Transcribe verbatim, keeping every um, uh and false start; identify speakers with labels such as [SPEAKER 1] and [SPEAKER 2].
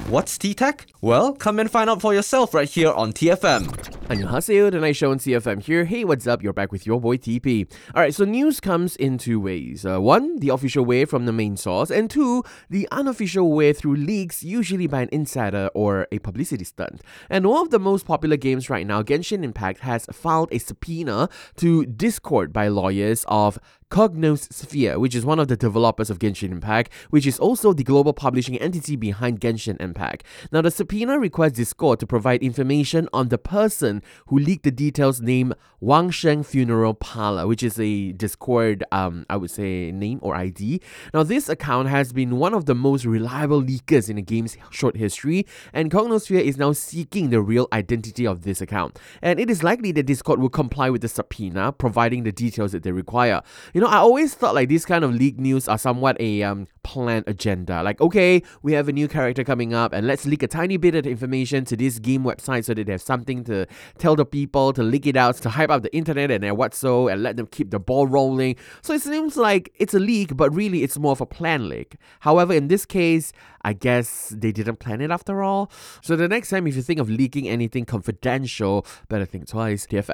[SPEAKER 1] What's T-Tech? Well, come and find out for yourself right here on T F M.
[SPEAKER 2] Annyeonghaseyo, the night show on T F M here. Hey, what's up? You're back with your boy T P. Alright, so news comes in two ways. Uh, one, the official way from the main source, and two, the unofficial way through leaks, usually by an insider or a publicity stunt. And one of the most popular games right now, Genshin Impact, has filed a subpoena to Discord by lawyers of Cognos Sphere, which is one of the developers of Genshin Impact, which is also the global publishing entity behind Genshin Impact. Now, the subpoena requires Discord to provide information on the person who leaked the details named Wang Sheng Funeral Parlor, which is a Discord, um, I would say, name or I D. Now, this account has been one of the most reliable leakers in the game's short history, and Cognosphere is now seeking the real identity of this account. And it is likely that Discord will comply with the subpoena, providing the details that they require. You know, I always thought like these kind of leak news are somewhat a um, planned agenda. Like, okay, we have a new character coming up, and let's leak a tiny bit of information to this game website so that they have something to tell the people, to leak it out, to hype up the internet and what so, and let them keep the ball rolling. So it seems like it's a leak, but really it's more of a planned leak. However, in this case, I guess they didn't plan it after all. So the next time if you think of leaking anything confidential, better think twice. T F M.